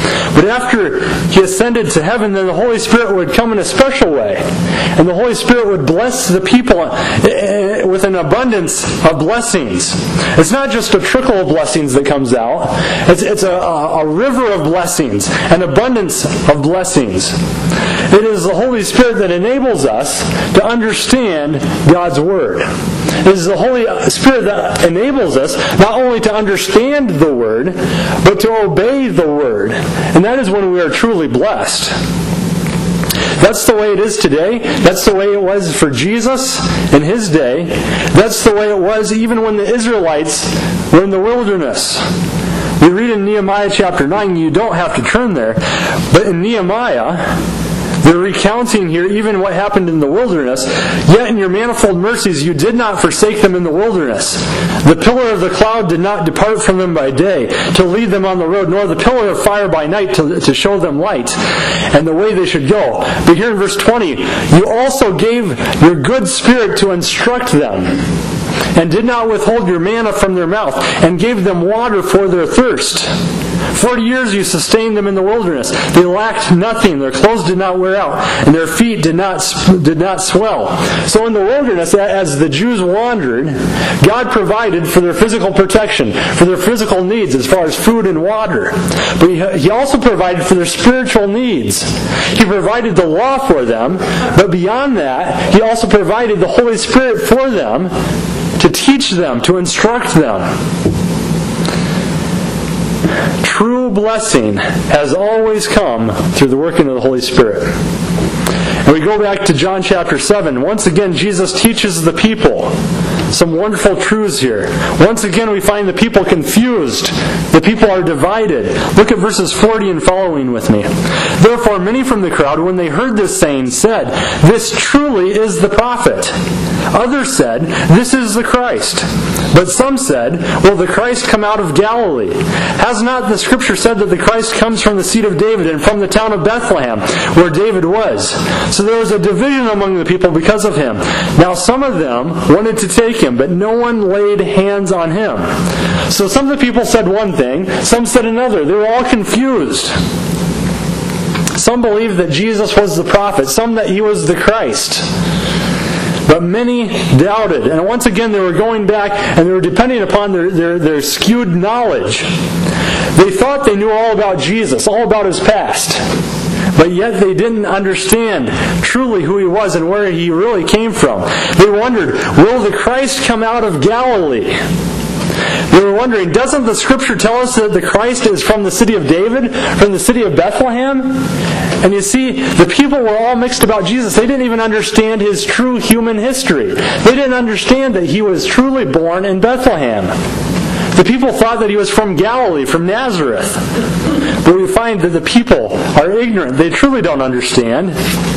Speaker 1: But after he ascended to heaven, then the Holy Spirit would come in a special way. And the Holy Spirit would bless the people with an abundance of blessings. It's not just a trickle of blessings that comes out. It's, it's a, a, a river of blessings, an abundance of blessings. It is the Holy Spirit that enables us to understand God's Word. It is the Holy Spirit that enables us not only to understand the Word, but to obey the Word. And that is when we are truly blessed. That's the way it is today. That's the way it was for Jesus in His day. That's the way it was even when the Israelites were in the wilderness. We read in Nehemiah chapter nine, you don't have to turn there, but in Nehemiah, they're recounting here even what happened in the wilderness. Yet in your manifold mercies you did not forsake them in the wilderness. The pillar of the cloud did not depart from them by day to lead them on the road, nor the pillar of fire by night to, to show them light and the way they should go. But here in verse twenty, you also gave your good spirit to instruct them, and did not withhold your manna from their mouth, and gave them water for their thirst. Forty years you sustained them in the wilderness. They lacked nothing. Their clothes did not wear out, and their feet did not did not swell. So in the wilderness, as the Jews wandered, God provided for their physical protection, for their physical needs as far as food and water. But He also provided for their spiritual needs. He provided the law for them, but beyond that, He also provided the Holy Spirit for them to teach them, to instruct them. True blessing has always come through the working of the Holy Spirit. And we go back to John chapter seven. Once again, Jesus teaches the people some wonderful truths here. Once again, we find the people confused. The people are divided. Look at verses forty and following with me. Therefore, many from the crowd, when they heard this saying, said, "This truly is the prophet." Others said, "This is the Christ." But some said, "Will the Christ come out of Galilee? Has not the Scripture said that the Christ comes from the seed of David and from the town of Bethlehem, where David was?" So there was a division among the people because of him. Now some of them wanted to take him, but no one laid hands on him. So some of the people said one thing, some said another. They were all confused. Some believed that Jesus was the prophet, some that He was the Christ. But many doubted. And once again, they were going back and they were depending upon their, their, their skewed knowledge. They thought they knew all about Jesus, all about His past. But yet they didn't understand truly who He was and where He really came from. They wondered, will the Christ come out of Galilee? They were wondering, doesn't the Scripture tell us that the Christ is from the city of David, from the city of Bethlehem? And you see, the people were all mixed about Jesus. They didn't even understand His true human history. They didn't understand that He was truly born in Bethlehem. The people thought that He was from Galilee, from Nazareth. But we find that the people are ignorant. They truly don't understand.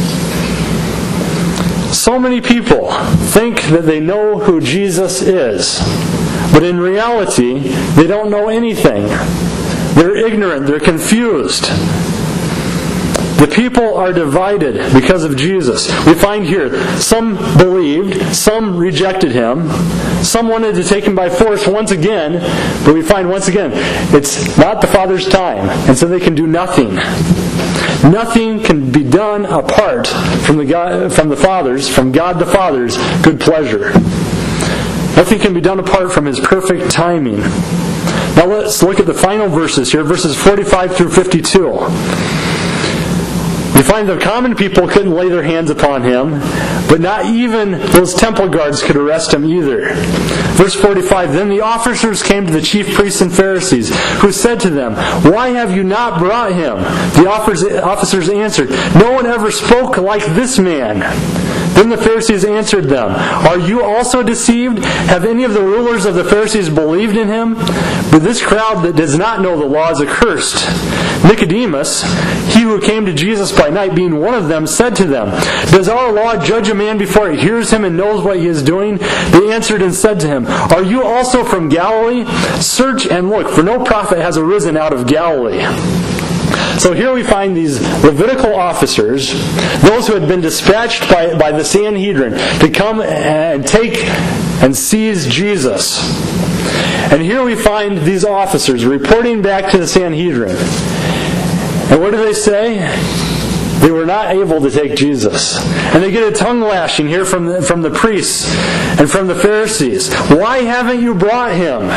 Speaker 1: So many people think that they know who Jesus is. But in reality, they don't know anything. They're ignorant. They're confused. The people are divided because of Jesus. We find here, some believed, some rejected Him, some wanted to take Him by force once again, but we find once again, it's not the Father's time, and so they can do nothing. Nothing can be done apart from the God, from the Father's, from God the Father's good pleasure. Nothing can be done apart from His perfect timing. Now let's look at the final verses here, verses forty-five through fifty-two. We find the common people couldn't lay their hands upon Him, but not even those temple guards could arrest Him either. Verse forty-five, Then the officers came to the chief priests and Pharisees, who said to them, Why have you not brought Him? The officers answered, No one ever spoke like this man. Then the Pharisees answered them, Are you also deceived? Have any of the rulers of the Pharisees believed in Him? But this crowd that does not know the law is accursed. Nicodemus, he who came to Jesus by night, being one of them, said to them, Does our law judge a man before he hears him and knows what he is doing? They answered and said to him, Are you also from Galilee? Search and look, for no prophet has arisen out of Galilee. So here we find these Levitical officers, those who had been dispatched by, by the Sanhedrin to come and take and seize Jesus. And here we find these officers reporting back to the Sanhedrin. And what do they say? They were not able to take Jesus. And they get a tongue lashing here from the, from the priests and from the Pharisees. Why haven't you brought him?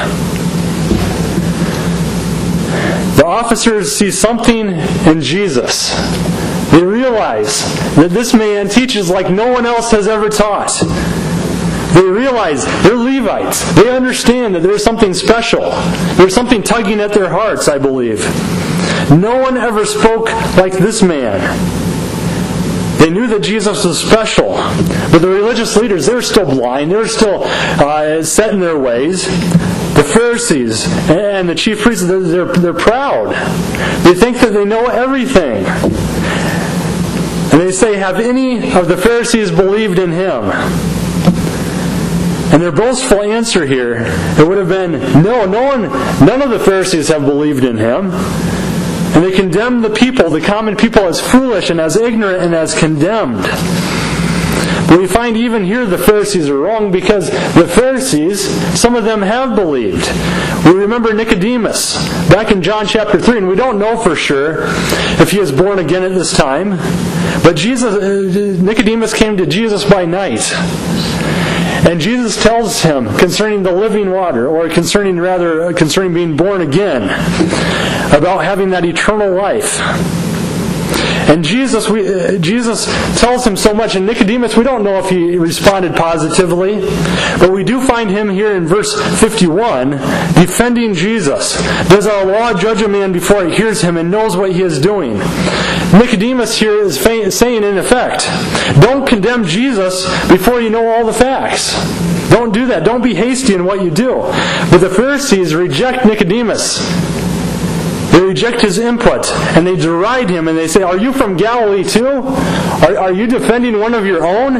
Speaker 1: The officers see something in Jesus. They realize that this man teaches like no one else has ever taught. They realize they're Levites. They understand that there's something special. There's something tugging at their hearts, I believe. No one ever spoke like this man. They knew that Jesus was special. But the religious leaders, they're still blind. They're still uh, set in their ways. The Pharisees and the chief priests, they're, they're, they're proud. They think that they know everything. And they say, have any of the Pharisees believed in him? And their boastful answer here, it would have been, no, no one, none of the Pharisees have believed in him. And they condemn the people, the common people, as foolish and as ignorant and as condemned. But we find even here the Pharisees are wrong, because the Pharisees, some of them have believed. We remember Nicodemus back in John chapter three, and we don't know for sure if he is born again at this time. But Jesus, Nicodemus came to Jesus by night. And Jesus tells him concerning the living water, or concerning rather concerning being born again, about having that eternal life. And Jesus, we, uh, Jesus tells him so much. And Nicodemus, we don't know if he responded positively, but we do find him here in verse fifty-one defending Jesus. Does our law judge a man before he hears him and knows what he is doing? Nicodemus here is fa- saying, in effect, don't condemn Jesus before you know all the facts. Don't do that. Don't be hasty in what you do. But the Pharisees reject Nicodemus. They reject his input, and they deride him, and they say, are you from Galilee too? Are, are you defending one of your own?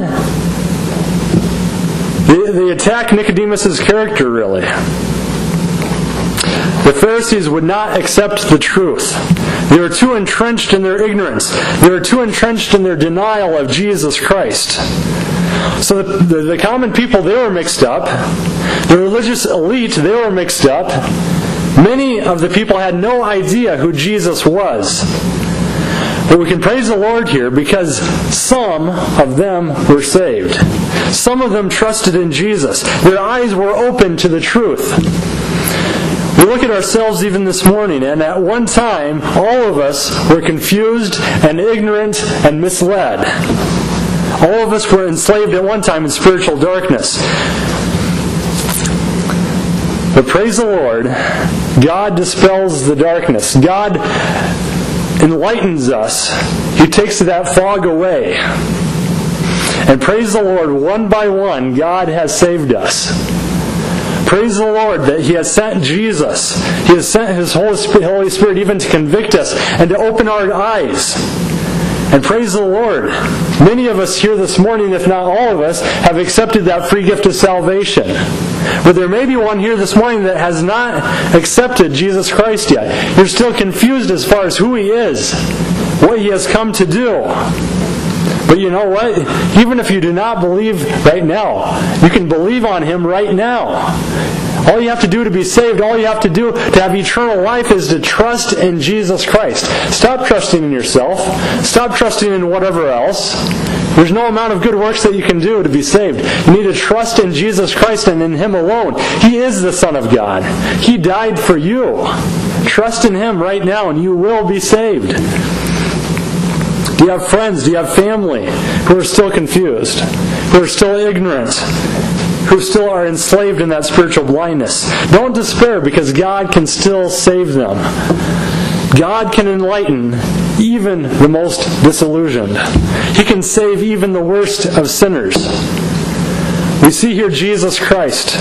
Speaker 1: They, they attack Nicodemus' character, really. The Pharisees would not accept the truth. They were too entrenched in their ignorance. They were too entrenched in their denial of Jesus Christ. So the, the, the common people, they were mixed up. The religious elite, they were mixed up. Many of the people had no idea who Jesus was. But we can praise the Lord here because some of them were saved. Some of them trusted in Jesus. Their eyes were open to the truth. We look at ourselves even this morning, and at one time, all of us were confused and ignorant and misled. All of us were enslaved at one time in spiritual darkness. But praise the Lord, God dispels the darkness. God enlightens us. He takes that fog away. And praise the Lord, one by one, God has saved us. Praise the Lord that He has sent Jesus. He has sent His Holy Spirit even to convict us and to open our eyes. And praise the Lord, many of us here this morning, if not all of us, have accepted that free gift of salvation. But there may be one here this morning that has not accepted Jesus Christ yet. You're still confused as far as who He is, what He has come to do. But you know what? Even if you do not believe right now, you can believe on Him right now. All you have to do to be saved, all you have to do to have eternal life is to trust in Jesus Christ. Stop trusting in yourself. Stop trusting in whatever else. There's no amount of good works that you can do to be saved. You need to trust in Jesus Christ and in Him alone. He is the Son of God. He died for you. Trust in Him right now and you will be saved. Do you have friends? Do you have family who are still confused? Who are still ignorant? Who still are enslaved in that spiritual blindness? Don't despair, because God can still save them. God can enlighten even the most disillusioned. He can save even the worst of sinners. We see here Jesus Christ.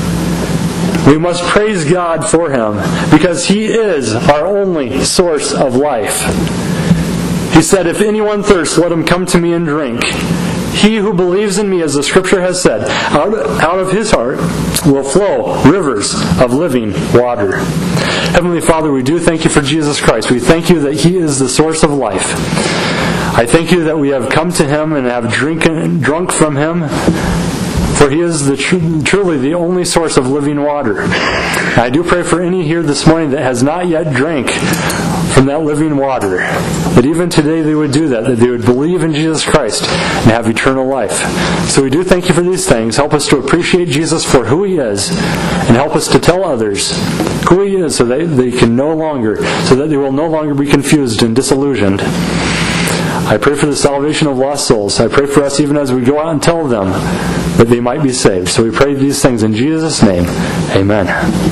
Speaker 1: We must praise God for Him, because He is our only source of life. He said, if anyone thirsts, let him come to me and drink. He who believes in me, as the Scripture has said, out, out of his heart will flow rivers of living water. Heavenly Father, we do thank You for Jesus Christ. We thank You that He is the source of life. I thank You that we have come to Him and have drink, drunk from Him, for He is the tr- truly the only source of living water. I do pray for any here this morning that has not yet drank from that living water. That even today they would do that, that they would believe in Jesus Christ and have eternal life. So we do thank you for these things. Help us to appreciate Jesus for who He is, and help us to tell others who He is so that they can no longer, so that they will no longer be confused and disillusioned. I pray for the salvation of lost souls. I pray for us even as we go out and tell them that they might be saved. So we pray these things in Jesus' name. Amen.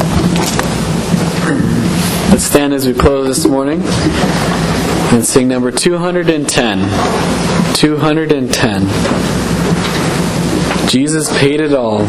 Speaker 2: Let's stand as we close this morning and sing number two hundred ten. two hundred ten. Jesus paid it all.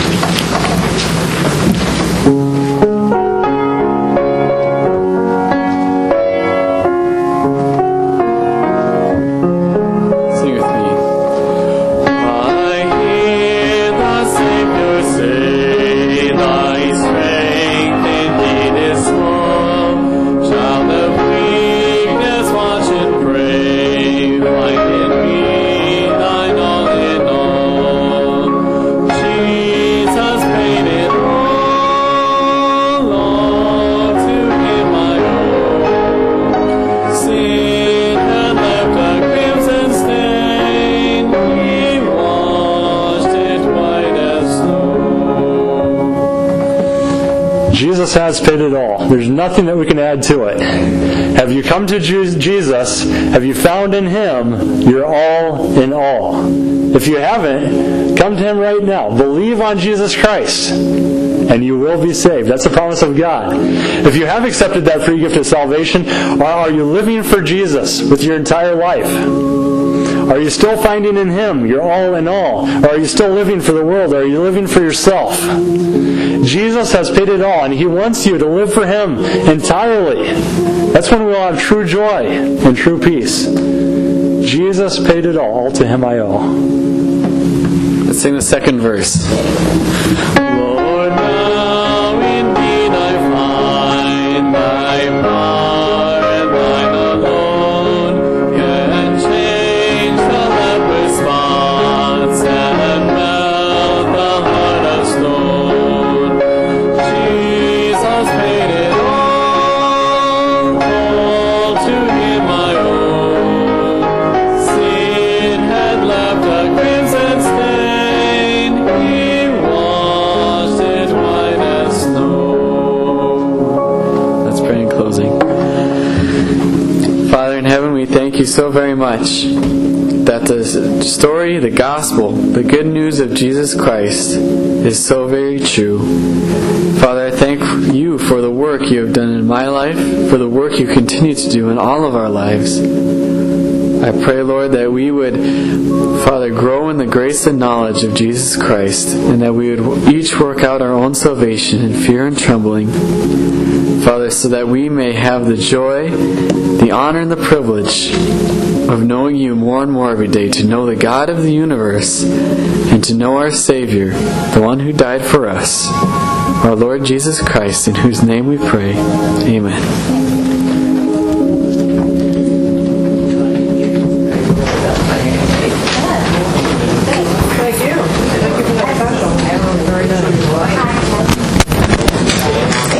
Speaker 1: Jesus has paid it all. There's nothing that we can add to it. Have you come to Jesus? Have you found in Him your all in all? If you haven't, come to Him right now. Believe on Jesus Christ, and you will be saved. That's a promise of God. If you have accepted that free gift of salvation, are you living for Jesus with your entire life? Are you still finding in Him your all in all? Or are you still living for the world? Or are you living for yourself? Jesus has paid it all, and He wants you to live for Him entirely. That's when we'll have true joy and true peace. Jesus paid it all. All to Him I owe.
Speaker 2: Let's sing the second verse. Lord, now indeed I find Thy power and Thine alone can change the leper's spots and melt the heart of stone. Jesus paid it all, all to Him I owe. Sin had left a crimson stain, He washed it white as snow. Let's pray in closing. Father in heaven, we thank You so very much that the story, the gospel, the good news of Jesus Christ is so very true. Father, I thank You for the work You have done in my life, for the work You continue to do in all of our lives. I pray, Lord, that we would, Father, grow in the grace and knowledge of Jesus Christ, and that we would each work out our own salvation in fear and trembling, Father, so that we may have the joy, the honor, and the privilege of knowing You more and more every day, to know the God of the universe, and to know our Savior, the one who died for us, our Lord Jesus Christ, in whose name we pray. Amen.